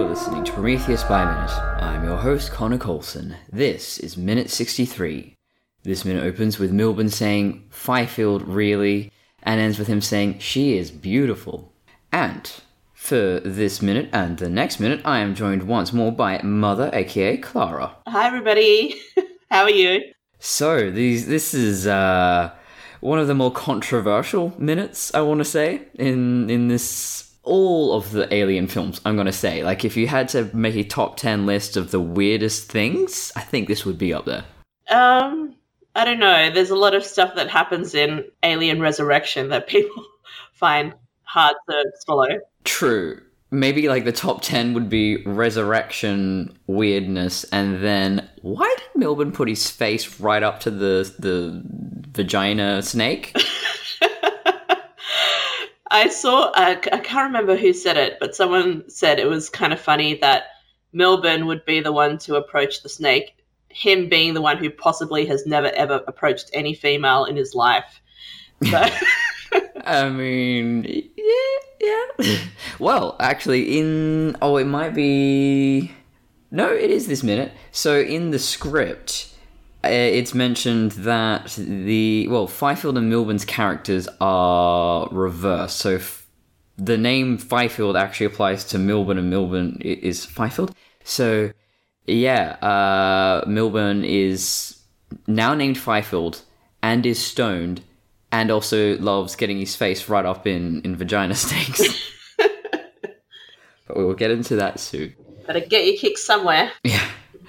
listening to Prometheus by Minute. I'm your host, Connor Coulson. This is Minute 63. This minute opens with Milburn saying, "Fifield, really?" and ends with him saying, "She is beautiful." And for this minute and the next minute, I am joined once more by Mother, aka Clara. Hi, everybody. How are you? So, this is one of the more controversial minutes, I want to say, in this... all of the Alien films, I'm going to say. Like, if you had to make a top 10 list of the weirdest things, I think this would be up there. I don't know. There's a lot of stuff that happens in Alien Resurrection that people find hard to swallow. True. Maybe, like, the top 10 would be resurrection weirdness, and then why did Milburn put his face right up to the vagina snake? I can't remember who said it, but someone said it was kind of funny that Milburn would be the one to approach the snake, him being the one who possibly has never ever approached any female in his life. But I mean, yeah. Well, actually, it might be... No, it is this minute. So in the script, it's mentioned that Fifield and Milburn's characters are reversed. So the name Fifield actually applies to Milburn, and Milburn is Fifield. So, yeah, Milburn is now named Fifield and is stoned and also loves getting his face right up in vagina snakes. But we will get into that soon. Better get your kicks somewhere. Yeah.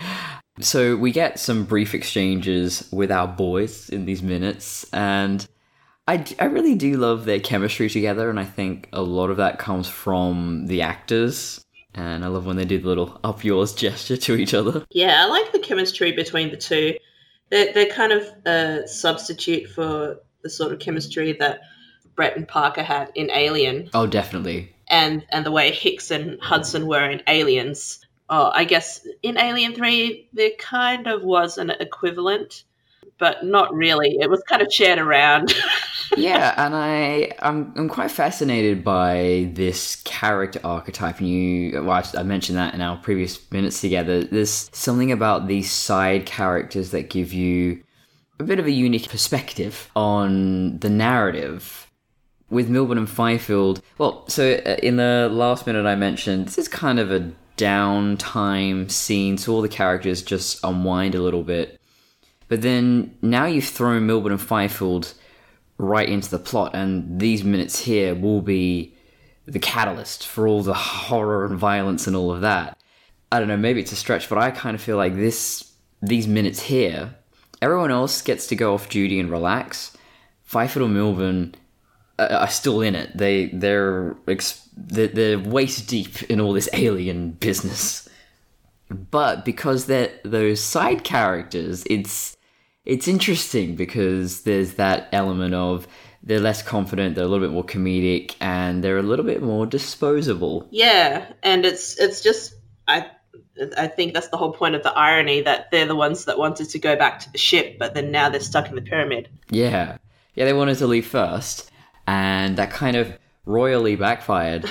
So we get some brief exchanges with our boys in these minutes, and I really do love their chemistry together, and I think a lot of that comes from the actors, and I love when they do the little up yours gesture to each other. Yeah, I like the chemistry between the two. They're kind of a substitute for the sort of chemistry that Brett and Parker had in Alien. Oh, definitely. And the way Hicks and Hudson were in Aliens. Oh, I guess in Alien 3, there kind of was an equivalent, but not really. It was kind of shared around. Yeah, and I'm quite fascinated by this character archetype. I mentioned that in our previous minutes together. There's something about these side characters that give you a bit of a unique perspective on the narrative. With Milburn and Fifield, in the last minute I mentioned, this is kind of a downtime scene, so all the characters just unwind a little bit. But then now you've thrown Milburn and Fifield right into the plot, and these minutes here will be the catalyst for all the horror and violence and all of that. I don't know, maybe it's a stretch, but I kind of feel like these minutes here, everyone else gets to go off duty and relax. Fifield and Milburn are still in it. They're waist deep in all this alien business. But because they're those side characters, it's interesting because there's that element of they're less confident, they're a little bit more comedic, and they're a little bit more disposable. Yeah, and it's just I think that's the whole point of the irony, that they're the ones that wanted to go back to the ship, but then now they're stuck in the pyramid. Yeah, they wanted to leave first. And that kind of royally backfired.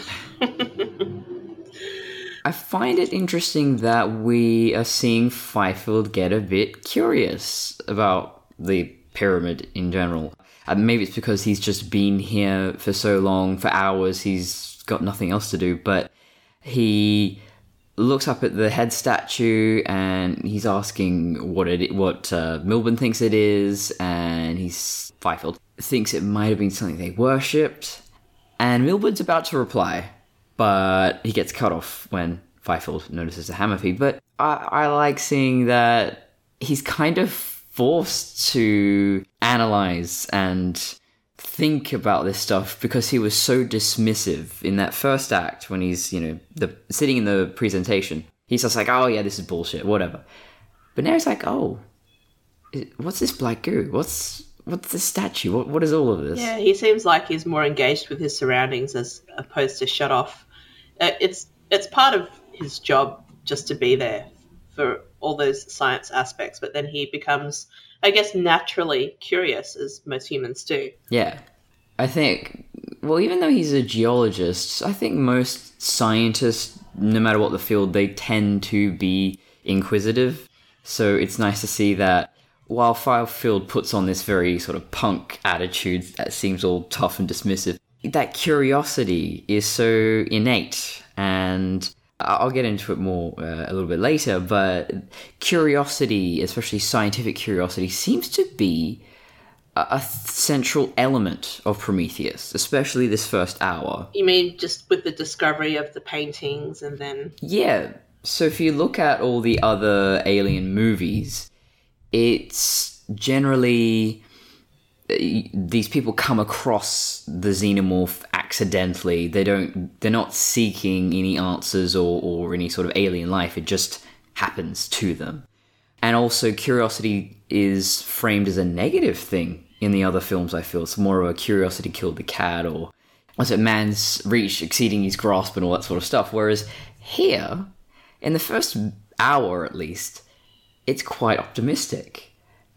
I find it interesting that we are seeing Fifield get a bit curious about the pyramid in general. Maybe it's because he's just been here for so long, for hours, he's got nothing else to do. But he looks up at the head statue and he's asking what Milburn thinks it is, and Fifield thinks it might have been something they worshipped, and Milburn's about to reply, but he gets cut off when Fifield notices a hammer feed. But I like seeing that he's kind of forced to analyze and think about this stuff because he was so dismissive in that first act when he's, sitting in the presentation. He's just like, oh yeah, this is bullshit, whatever. But now he's like, oh, what's this black goo? What's this statue? What is all of this? Yeah, he seems like he's more engaged with his surroundings as opposed to shut off. It's part of his job just to be there for all those science aspects, but then he becomes, I guess, naturally curious, as most humans do. Yeah. I think, even though he's a geologist, I think most scientists no matter what the field, they tend to be inquisitive. So it's nice to see that while Firefield puts on this very sort of punk attitude that seems all tough and dismissive, that curiosity is so innate. And I'll get into it more a little bit later, but curiosity, especially scientific curiosity, seems to be a central element of Prometheus, especially this first hour. You mean just with the discovery of the paintings and then... Yeah. So if you look at all the other Alien movies, it's generally these people come across the xenomorph accidentally. They're not seeking any answers or any sort of alien life. It just happens to them. And also curiosity is framed as a negative thing in the other films, I feel. It's more of a curiosity killed the cat, or what's it, man's reach exceeding his grasp and all that sort of stuff. Whereas here, in the first hour at least, it's quite optimistic.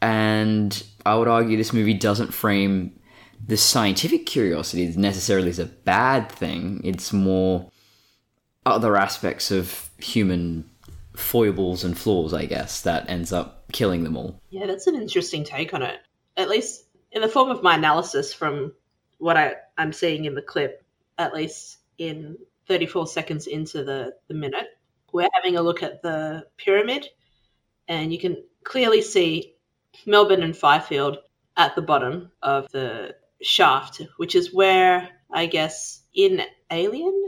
And I would argue this movie doesn't frame the scientific curiosity necessarily as a bad thing. It's more other aspects of human foibles and flaws, I guess, that ends up killing them all. Yeah, that's an interesting take on it. At least in the form of my analysis from what I'm seeing in the clip, at least in 34 seconds into the minute, we're having a look at the pyramid, and you can clearly see Melbourne and Fifield at the bottom of the shaft, which is where, I guess, in Alien,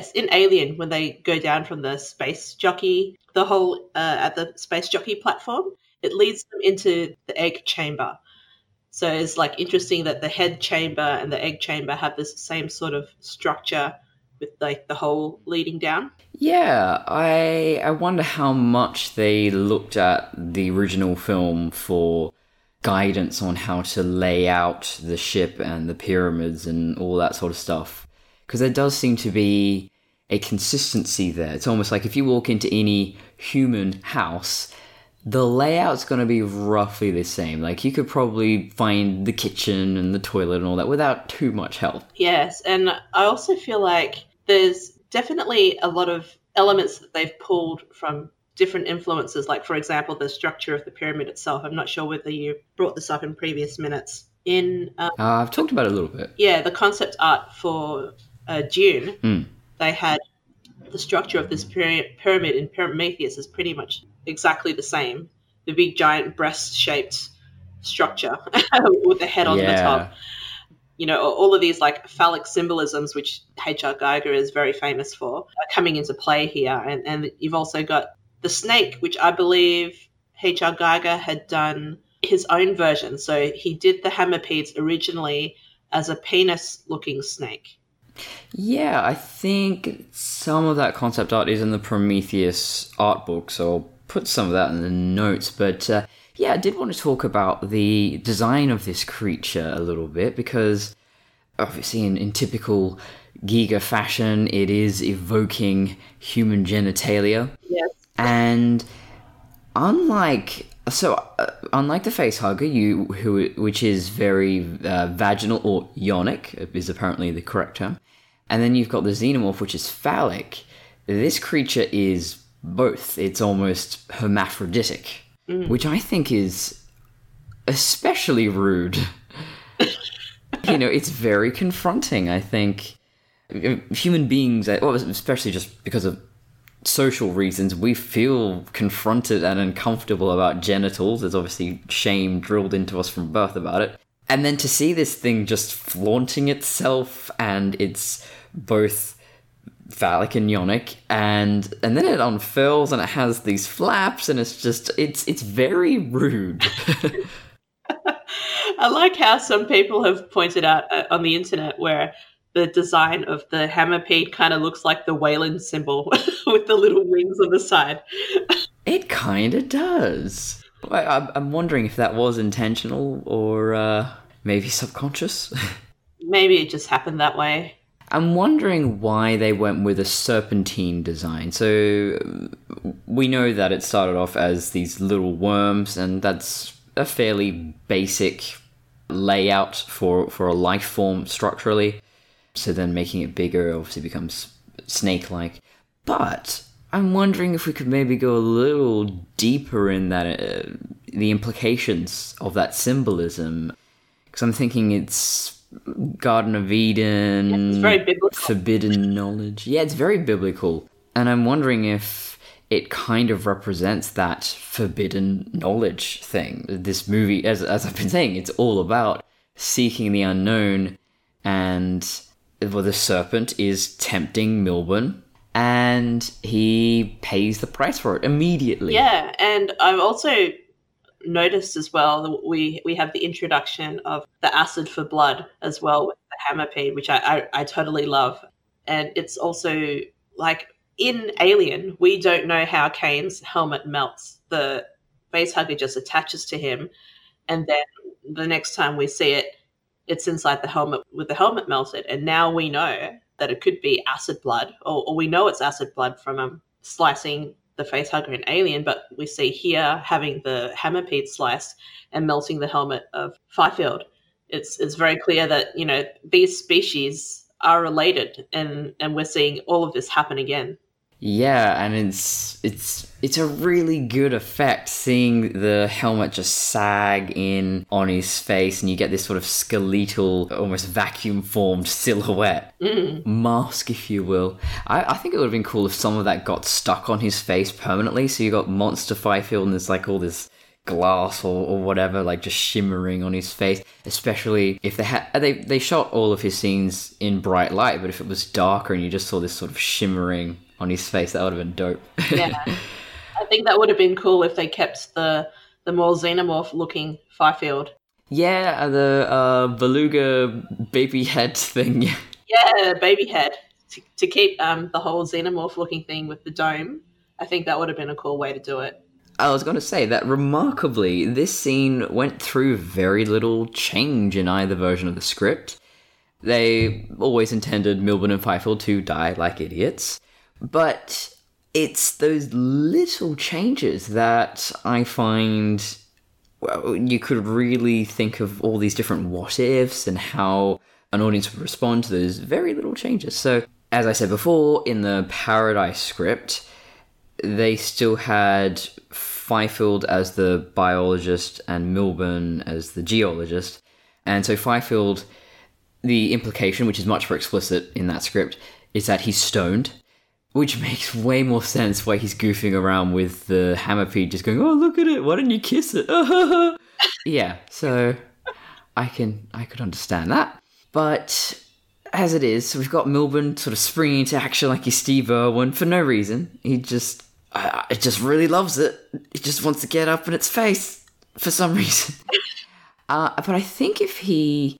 when they go down from the space jockey, the whole at the space jockey platform, it leads them into the egg chamber. So it's like interesting that the head chamber and the egg chamber have this same sort of structure with like the hole leading down. Yeah, I wonder how much they looked at the original film for guidance on how to lay out the ship and the pyramids and all that sort of stuff. Because there does seem to be a consistency there. It's almost like if you walk into any human house, the layout's going to be roughly the same. Like, you could probably find the kitchen and the toilet and all that without too much help. Yes, and I also feel like there's definitely a lot of elements that they've pulled from different influences. Like, for example, the structure of the pyramid itself. I'm not sure whether you brought this up in previous minutes. I've talked about it a little bit. Yeah, the concept art for Dune, they had the structure of this pyramid in Prometheus is pretty much exactly the same. The big giant breast-shaped structure with the head on the top. You know, all of these like phallic symbolisms, which H.R. Geiger is very famous for, are coming into play here. And you've also got the snake, which I believe H.R. Geiger had done his own version. So he did the Hammerpedes originally as a penis-looking snake. Yeah, I think some of that concept art is in the Prometheus art book, so I'll put some of that in the notes. But yeah, I did want to talk about the design of this creature a little bit, because obviously in typical Giger fashion, it is evoking human genitalia. Yes. And unlike the facehugger, which is very vaginal, or yonic is apparently the correct term, and then you've got the xenomorph, which is phallic. This creature is both. It's almost hermaphroditic, which I think is especially rude. You know, it's very confronting. I think human beings, well, especially just because of social reasons, we feel confronted and uncomfortable about genitals. There's obviously shame drilled into us from birth about it. And then to see this thing just flaunting itself, and it's both phallic and yonic, and then it unfurls and it has these flaps, and it's very rude. I like how some people have pointed out on the internet where the design of the Hammerpede kind of looks like the Wayland symbol with the little wings on the side. It kind of does. I'm wondering if that was intentional or maybe subconscious. Maybe it just happened that way. I'm wondering why they went with a serpentine design. So we know that it started off as these little worms, and that's a fairly basic layout for a life form structurally. So then making it bigger obviously becomes snake-like. But I'm wondering if we could maybe go a little deeper in that, the implications of that symbolism. Because I'm thinking it's Garden of Eden, It's very biblical. forbidden knowledge. Yeah, it's very biblical. And I'm wondering if it kind of represents that forbidden knowledge thing. This movie, as I've been saying, it's all about seeking the unknown, and the serpent is tempting Milburn, and he pays the price for it immediately. Yeah, and I've also noticed as well that we have the introduction of the acid for blood as well with the hammerpede, which I totally love. And it's also like in Alien, we don't know how Kane's helmet melts. The facehugger just attaches to him, and then the next time we see it, it's inside the helmet with the helmet melted. And now we know that it could be acid blood, or we know it's acid blood from slicing the facehugger in Alien, but we see here having the hammerpede sliced and melting the helmet of Fifield. It's very clear that, you know, these species are related, and we're seeing all of this happen again. Yeah, and it's a really good effect seeing the helmet just sag in on his face, and you get this sort of skeletal, almost vacuum-formed silhouette. Mask, if you will. I think it would have been cool if some of that got stuck on his face permanently, so you got Monster Fifield and there's like all this glass or whatever, like just shimmering on his face, especially if they shot all of his scenes in bright light, but if it was darker and you just saw this sort of shimmering on his face, that would have been dope. Yeah, I think that would have been cool if they kept the more xenomorph looking Fifield. Yeah, the beluga baby head thing. Yeah, baby head, to keep the whole xenomorph looking thing with the dome. I think that would have been a cool way to do it. I was going to say that remarkably, this scene went through very little change in either version of the script. They always intended Milburn and Fifield to die like idiots, but it's those little changes that I find, well, you could really think of all these different what-ifs and how an audience would respond to those very little changes. So, as I said before, in the Paradise script, they still had Fifield as the biologist and Milburn as the geologist. And so Fifield, the implication, which is much more explicit in that script, is that he's stoned, which makes way more sense why he's goofing around with the hammerpede just going, oh, look at it, why didn't you kiss it? Yeah, so I could understand that. But as it is, we've got Milburn sort of springing into action like he's Steve Irwin for no reason. It just really loves it. It just wants to get up in its face for some reason. But I think if he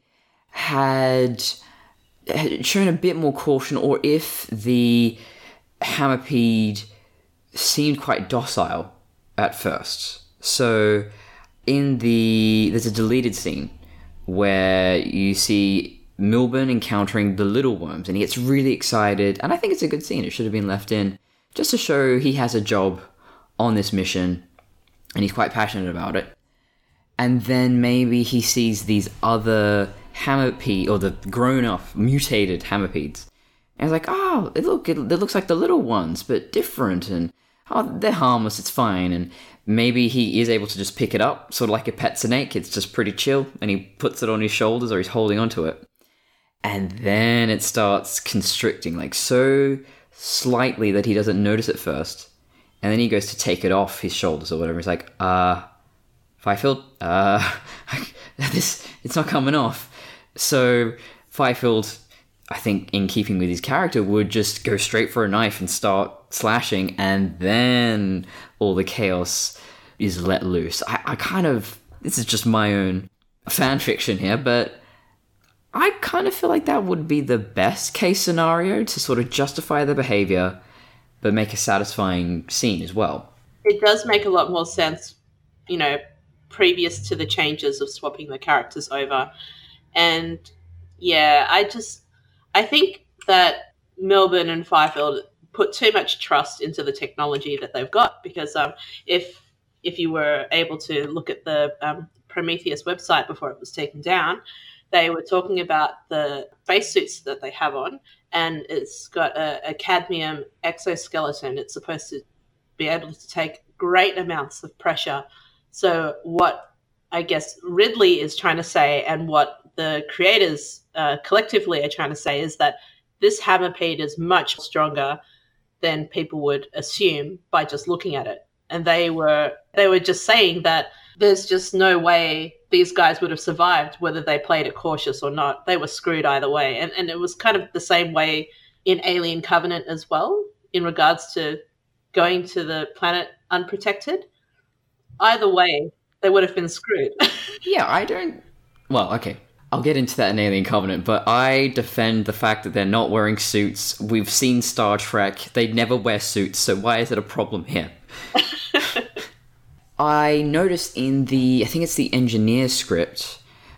had shown a bit more caution, or if the hammerpede seemed quite docile at first. So there's a deleted scene where you see Milburn encountering the little worms, and he gets really excited, and I think it's a good scene. It should have been left in just to show he has a job on this mission and he's quite passionate about it. And then maybe he sees these other hammerpede, or the grown-up mutated hammerpedes, and he's like, oh, it looks like the little ones but different, and oh, they're harmless, it's fine. And maybe he is able to just pick it up, sort of like a pet snake. It's just pretty chill, and he puts it on his shoulders, or he's holding onto it. And then it starts constricting, like so slightly that he doesn't notice at first. And then he goes to take it off his shoulders or whatever. He's like, Fifield, it's not coming off. So Fifield, I think in keeping with his character, would just go straight for a knife and start slashing, and then all the chaos is let loose. I kind of, this is just my own fan fiction here, but I kind of feel like that would be the best case scenario to sort of justify the behavior, but make a satisfying scene as well. It does make a lot more sense, you know, previous to the changes of swapping the characters over. And yeah, I think that Milburn and Fifield put too much trust into the technology that they've got, because if you were able to look at the Prometheus website before it was taken down, they were talking about the spacesuits that they have on, and it's got a cadmium exoskeleton. It's supposed to be able to take great amounts of pressure. So what I guess Ridley is trying to say, and what the creators collectively are trying to say, is that this hammerpede is much stronger than people would assume by just looking at it. And they were just saying that there's just no way these guys would have survived whether they played it cautious or not. They were screwed either way. And it was kind of the same way in Alien Covenant as well, in regards to going to the planet unprotected. Either way, they would have been screwed. Yeah, well, okay. I'll get into that in Alien Covenant, but I defend the fact that they're not wearing suits. We've seen Star Trek. They never wear suits, so why is it a problem here? I noticed in I think it's the engineer script,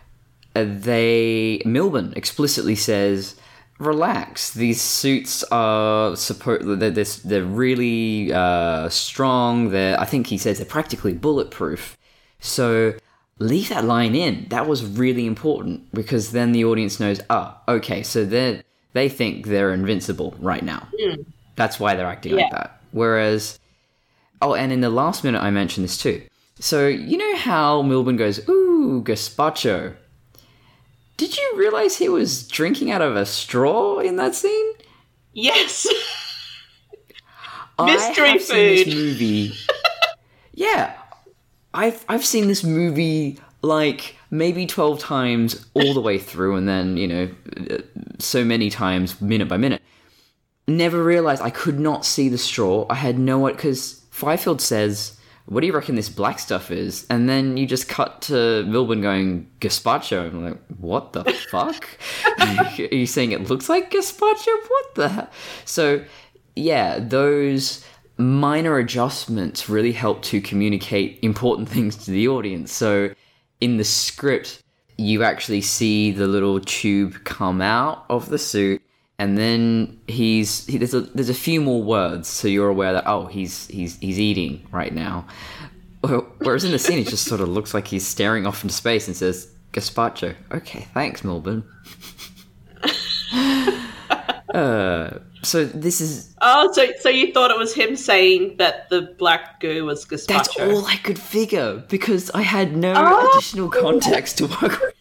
Milburn explicitly says, relax, these suits are they're really strong. I think he says they're practically bulletproof. So leave that line in. That was really important, because then the audience knows, okay, so they think they're invincible right now. Mm. That's why they're acting like that. Whereas, and in the last minute I mentioned this too. So you know how Milburn goes, ooh, gazpacho. Did you realize he was drinking out of a straw in that scene? Yes. Mystery food. Seen this movie. Yeah. I've seen this movie like maybe 12 times all the way through, and then, so many times minute by minute. Never realized I could not see the straw. I had no idea, because Fifield says, what do you reckon this black stuff is? And then you just cut to Milburn going, gazpacho. I'm like, what the fuck? Are you saying it looks like gazpacho? What the? So, yeah, those minor adjustments really help to communicate important things to the audience. So, in the script, you actually see the little tube come out of the suit, and then there's a few more words, so you're aware that he's eating right now. Whereas in the scene, it just sort of looks like he's staring off into space and says gazpacho. Okay, thanks, Milburn. So this is. Oh, so you thought it was him saying that the black goo was gazpacho? That's all I could figure, because I had no additional context to work with.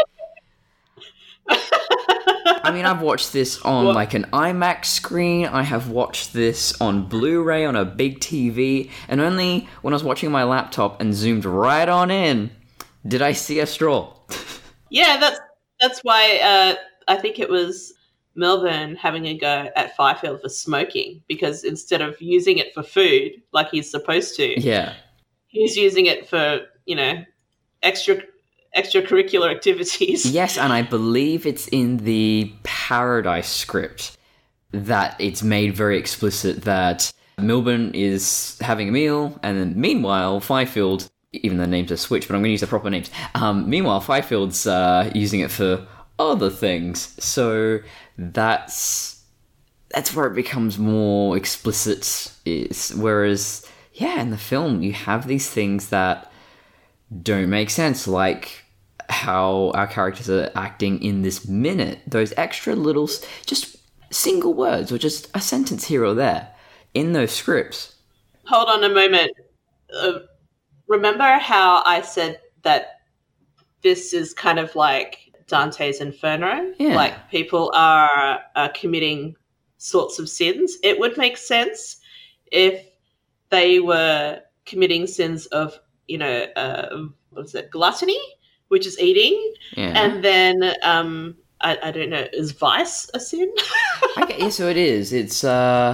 I mean, I've watched this on like an IMAX screen. I have watched this on Blu-ray on a big TV, and only when I was watching my laptop and zoomed right on in did I see a straw. Yeah, that's why I think it was Milburn having a go at Fifield for smoking, because instead of using it for food like he's supposed to, he's using it for extracurricular activities. Yes, and I believe it's in the Paradise script that it's made very explicit that Milburn is having a meal, and then meanwhile Fifield, even though names are switched, but I'm going to use the proper names. Meanwhile, Fifield's using it for other things. So that's where it becomes more explicit. Whereas, in the film, you have these things that don't make sense, like how our characters are acting in this minute. Those extra little, just single words, or just a sentence here or there in those scripts. Hold on a moment. Remember how I said that this is kind of like Dante's Inferno? Yeah. Like, people are committing sorts of sins. It would make sense if they were committing sins of, what is it, gluttony, which is eating, and then I don't know, is vice a sin? So it is. It's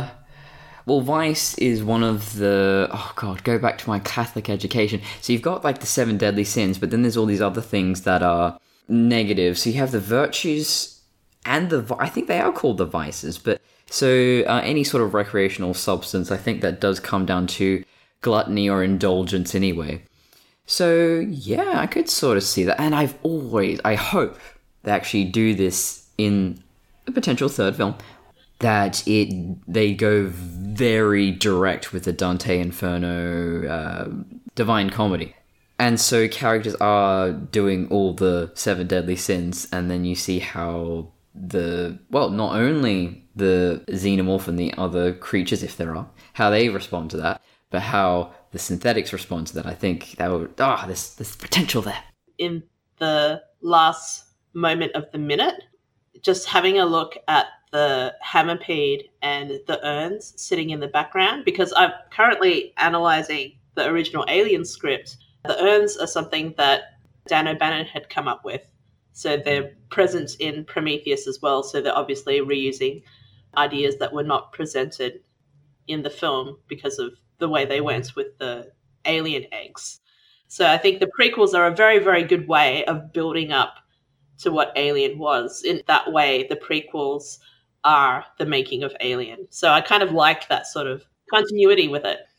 vice is one of the, go back to my Catholic education. So you've got like the 7 deadly sins, but then there's all these other things that are negative. So you have the virtues and I think they are called the vices, but so any sort of recreational substance, I think that does come down to gluttony or indulgence anyway. So, I could sort of see that. And I hope they actually do this in a potential third film, that they go very direct with the Dante Inferno Divine Comedy. And so characters are doing all the 7 deadly sins, and then you see how not only the xenomorph and the other creatures, if there are, how they respond to that, but how the synthetics respond to that. I think that would, there's potential there. In the last moment of the minute, just having a look at the Hammerpede and the urns sitting in the background, because I'm currently analysing the original Alien script. The urns are something that Dan O'Bannon had come up with. So they're present in Prometheus as well. So they're obviously reusing ideas that were not presented in the film because of the way they went with the alien eggs. So I think the prequels are a very, very good way of building up to what Alien was. In that way, the prequels are the making of Alien. So I kind of like that sort of continuity with it.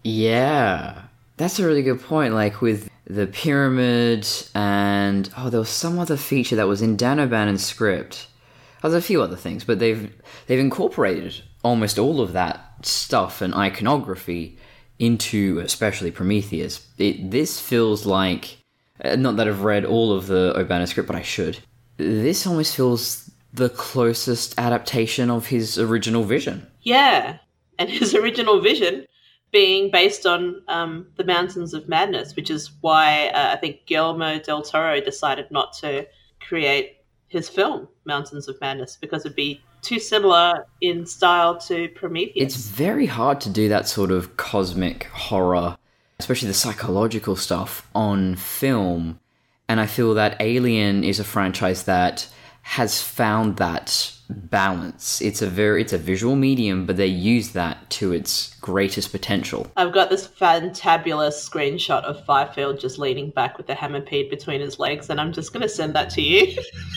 Yeah, that's a really good point. Like with the pyramid and there was some other feature that was in Dan O'Bannon's script. There's a few other things, but they've incorporated almost all of that stuff and iconography into especially Prometheus. This feels like, not that I've read all of the O'Bannon script, but I should. This almost feels the closest adaptation of his original vision. Yeah, and his original vision being based on the Mountains of Madness, which is why I think Guillermo del Toro decided not to create his film, Mountains of Madness, because it'd be too similar in style to Prometheus. It's very hard to do that sort of cosmic horror, especially the psychological stuff, on film. And I feel that Alien is a franchise that has found that balance. It's a visual medium, but they use that to its greatest potential. I've got this fantabulous screenshot of Fifield just leaning back with the Hammerpede between his legs, and I'm just going to send that to you.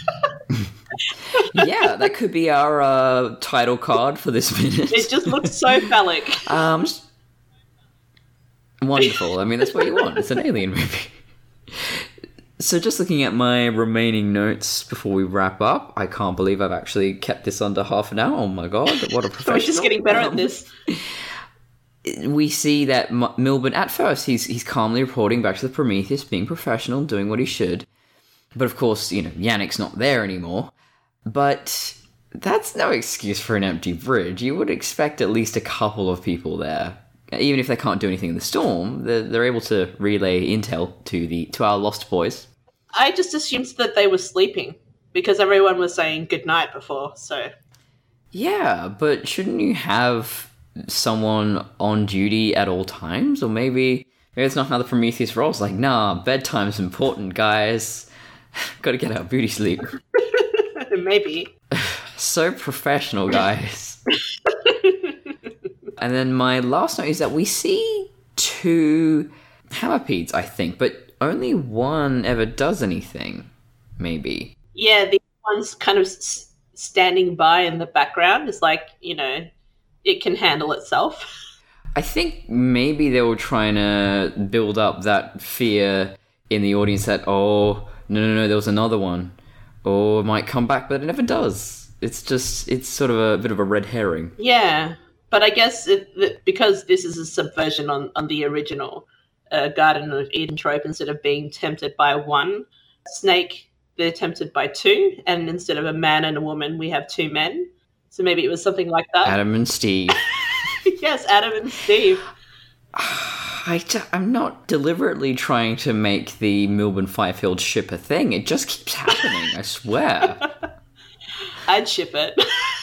Yeah, that could be our title card for this minute. It just looks so phallic. Wonderful. I mean, that's what you want. It's an Alien movie. So just looking at my remaining notes before we wrap up, I can't believe I've actually kept this under half an hour. Oh my god, what a professional. We're just getting better at this. We see that Milburn, at first, he's calmly reporting back to the Prometheus, being professional, doing what he should. But of course, Yannick's not there anymore. But that's no excuse for an empty bridge. You would expect at least a couple of people there. Even if they can't do anything in the storm, they're able to relay intel to our lost boys. I just assumed that they were sleeping because everyone was saying goodnight before, so... Yeah, but shouldn't you have someone on duty at all times? Or maybe it's not how the Prometheus rolls. Like, nah, bedtime's important, guys. Gotta get our booty sleep. Maybe. So professional, guys. And then my last note is that we see 2 Hammerpedes, I think, but only one ever does anything, maybe. Yeah, the one's kind of standing by in the background. It's like, it can handle itself. I think maybe they were trying to build up that fear in the audience that, oh, no, there was another one. Or it might come back, but it never does. It's sort of a bit of a red herring. Yeah. But I guess because this is a subversion on the original Garden of Eden trope, instead of being tempted by one snake, they're tempted by 2. And instead of a man and a woman, we have 2 men. So maybe it was something like that. Adam and Steve. Yes, Adam and Steve. I'm not deliberately trying to make the Milburn Fifield ship a thing. It just keeps happening, I swear. I'd ship it.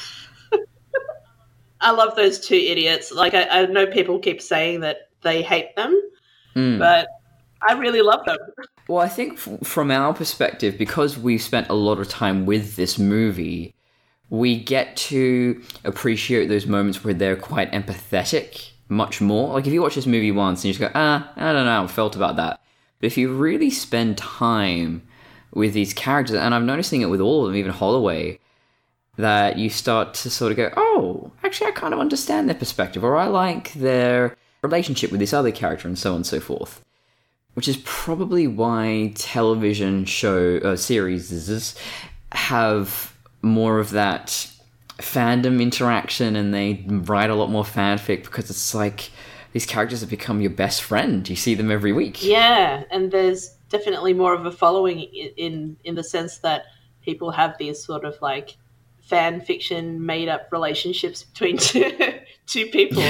I love those 2 idiots. Like, I know people keep saying that they hate them, but I really love them. Well, I think from our perspective, because we've spent a lot of time with this movie, we get to appreciate those moments where they're quite empathetic much more. Like, if you watch this movie once and you just go, I don't know how I felt about that. But if you really spend time with these characters, and I'm noticing it with all of them, even Holloway, that you start to sort of go, oh, actually I kind of understand their perspective, or I like their relationship with this other character, and so on and so forth. Which is probably why television series have more of that fandom interaction, and they write a lot more fanfic, because it's like, these characters have become your best friend. You see them every week. Yeah, and there's definitely more of a following in the sense that people have these sort of like fan fiction made up relationships between two people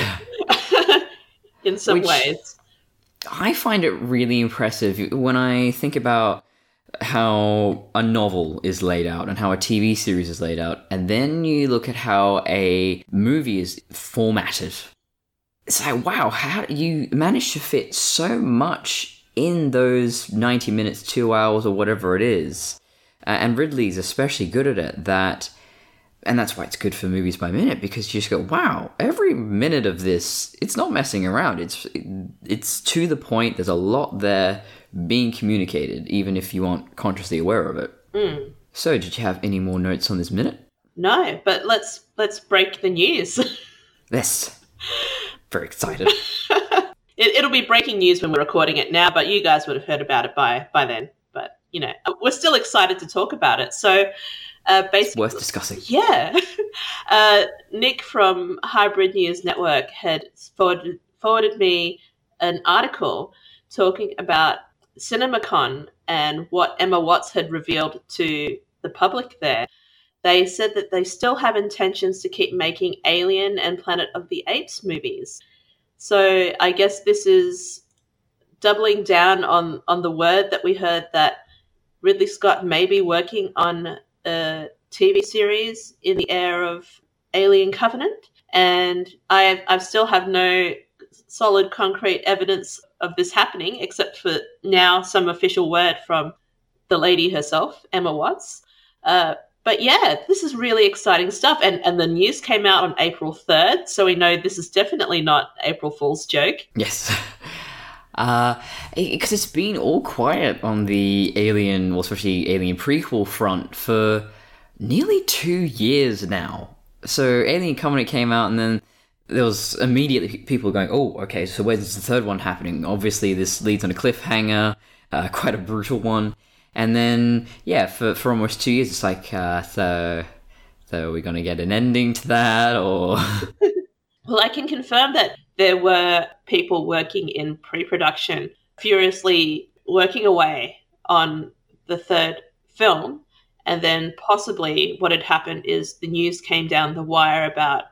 in some ways. I find it really impressive when I think about how a novel is laid out and how a TV series is laid out, and then you look at how a movie is formatted. It's like, wow, how do you manage to fit so much in those 90 minutes, 2 hours, or whatever it is? And Ridley's especially good at it, and that's why it's good for Movies by Minute, because you just go, wow, every minute of this, it's not messing around. It's to the point. There's a lot there being communicated, even if you aren't consciously aware of it. So, did you have any more notes on this minute? No, but let's break the news. Yes. Very excited. It'll be breaking news when we're recording it now, but you guys would have heard about it by then. But, we're still excited to talk about it. So, basically, it's worth discussing. Yeah. Nick from Hybrid News Network had forwarded me an article talking about CinemaCon and what Emma Watts had revealed to the public there. They said that they still have intentions to keep making Alien and Planet of the Apes movies. So I guess this is doubling down on the word that we heard that Ridley Scott may be working on a TV series in the air of Alien Covenant. And I still have no solid concrete evidence of this happening, except for now some official word from the lady herself, Emma Watts. But yeah, this is really exciting stuff. And the news came out on April 3rd, so we know this is definitely not April Fool's joke. Yes. Because it's been all quiet on the Alien, or especially Alien prequel front for nearly 2 years now. So Alien Covenant came out, and then there was immediately people going, oh, okay, so where's the third one happening? Obviously, this leads on a cliffhanger, quite a brutal one. And then, yeah, for almost 2 years, it's like, so are we going to get an ending to that, or...? Well, I can confirm that there were people working in pre-production, furiously working away on the third film, and then possibly what had happened is the news came down the wire about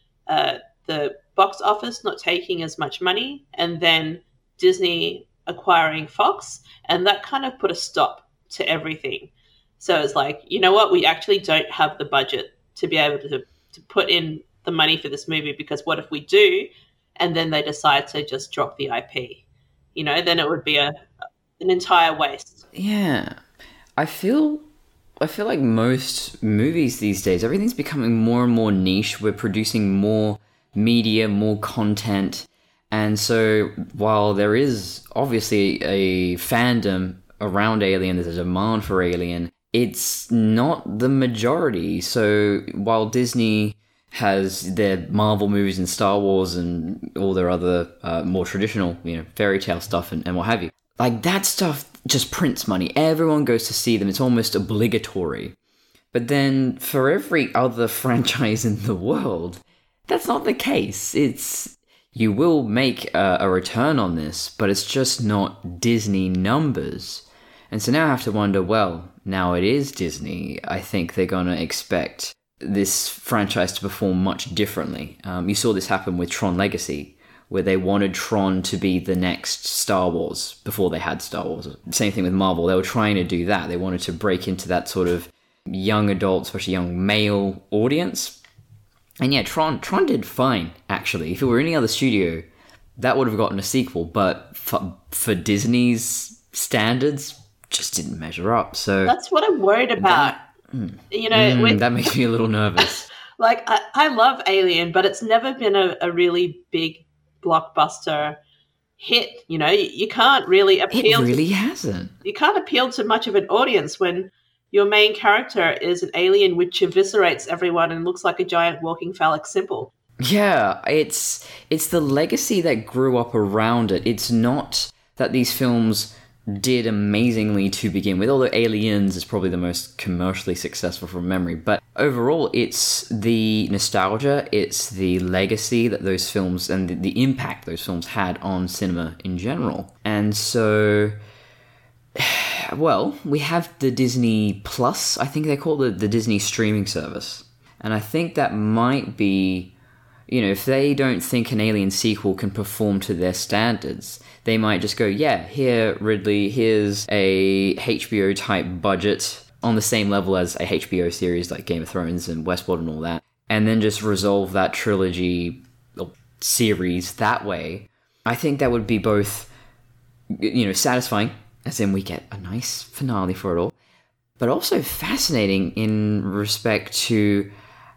the box office not taking as much money, and then Disney acquiring Fox, and that kind of put a stop to everything. So it's like, you know what, we actually don't have the budget to be able to put in the money for this movie, because what if we do, and then they decide to just drop the IP? Then it would be an entire waste. Yeah. I feel like most movies these days, everything's becoming more and more niche. We're producing more media, more content. And so while there is obviously a fandom around Alien, there's a demand for Alien, it's not the majority. So while Disney has their Marvel movies and Star Wars and all their other more traditional, fairy tale stuff and what have you, like that stuff just prints money. Everyone goes to see them. It's almost obligatory. But then for every other franchise in the world, that's not the case. You will make a return on this, but it's just not Disney numbers. And so now I have to wonder, well, now it is Disney. I think they're going to expect this franchise to perform much differently. You saw this happen with Tron Legacy, where they wanted Tron to be the next Star Wars before they had Star Wars. Same thing with Marvel. They were trying to do that. They wanted to break into that sort of young adult, especially young male audience. And yeah, Tron did fine, actually. If it were any other studio, that would have gotten a sequel. But for Disney's standards, just didn't measure up. So that's what I'm worried about. That makes me a little nervous. Like, I love Alien, but it's never been a really big blockbuster hit. You can't really appeal. It really hasn't. You can't appeal to much of an audience when your main character is an alien which eviscerates everyone and looks like a giant walking phallic symbol. Yeah, it's the legacy that grew up around it. It's not that these films did amazingly to begin with, although Aliens is probably the most commercially successful from memory. But overall, it's the nostalgia, it's the legacy that those films and the impact those films had on cinema in general. And so, well, we have the Disney Plus, I think they call it the Disney streaming service. And I think that might be, you know, if they don't think an Alien sequel can perform to their standards, they might just go, yeah, here, Ridley, here's a HBO type budget on the same level as a HBO series like Game of Thrones and Westworld and all that, and then just resolve that trilogy or series that way. I think that would be both, you know, satisfying, as in we get a nice finale for it all, but also fascinating in respect to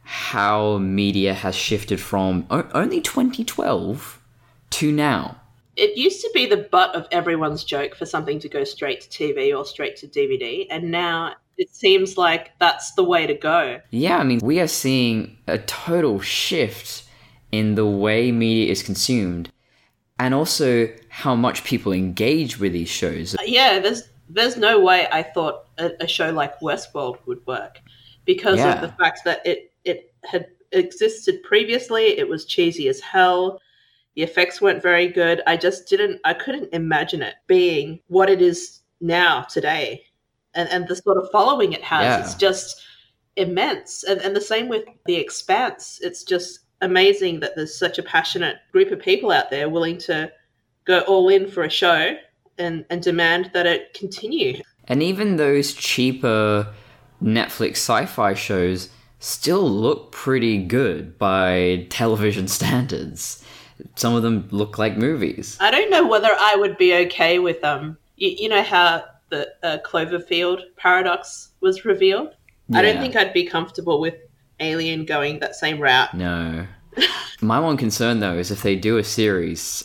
how media has shifted from only 2012 to now. It used to be the butt of everyone's joke for something to go straight to TV or straight to DVD, and now it seems like that's the way to go. Yeah, I mean, we are seeing a total shift in the way media is consumed, and also how much people engage with these shows. Yeah, there's no way I thought a show like Westworld would work because of the fact that it had existed previously. It was cheesy as hell. The effects weren't very good. I couldn't imagine it being what it is now today. And the sort of following it has, it's just immense. And the same with The Expanse. It's just amazing that there's such a passionate group of people out there willing to go all in for a show and demand that it continue. And even those cheaper Netflix sci-fi shows still look pretty good by television standards. Some of them look like movies. I don't know whether I would be okay with you know how the Cloverfield paradox was revealed? Yeah. I don't think I'd be comfortable with Alien going that same route. No. My one concern, though, is if they do a series,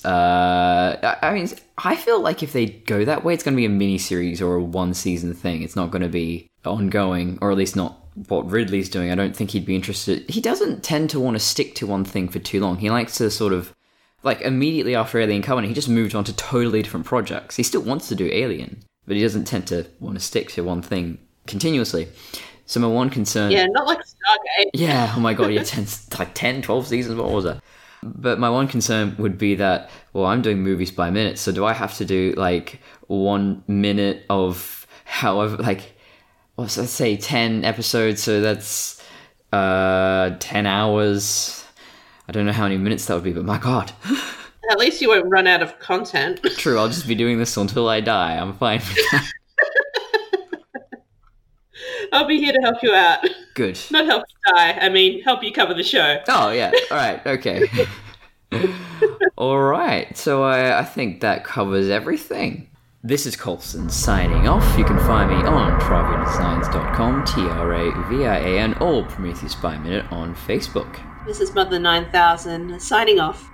I mean, I feel like if they go that way, it's going to be a mini-series or a one-season thing. It's not going to be ongoing, or at least not what Ridley's doing. I don't think he'd be interested. He doesn't tend to want to stick to one thing for too long. He likes to sort of, like, immediately after Alien Covenant, he just moved on to totally different projects. He still wants to do Alien, but he doesn't tend to want to stick to one thing continuously. So my one concern... Yeah, not like Stargate. Yeah, oh my god, yeah, 10, 12 seasons, what was that? But my one concern would be that, well, I'm doing movies by minute, so do I have to do, like, 1 minute of however, like, let's say 10 episodes, so that's 10 hours. I don't know how many minutes that would be, but my god. At least you won't run out of content. True, I'll just be doing this until I die. I'm fine with that. I'll be here to help you out. Good. Not help you die. I mean, help you cover the show. Oh, yeah. All right. Okay. All right. So I think that covers everything. This is Colson signing off. You can find me on TravianScience.com, TRAVIAN, or Prometheus by Minute on Facebook. This is Mother 9000 signing off.